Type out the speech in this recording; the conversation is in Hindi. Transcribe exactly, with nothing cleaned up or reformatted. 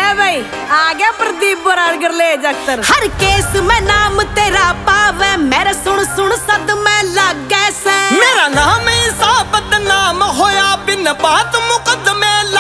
ले भाई आ गया प्रदीप बराड़कर ले जख्तर। हर केस में नाम तेरा पावे मेरे सुन सुन सद में लग से। मेरा नाम ईसा बदनाम होया बिन बात मुकदमे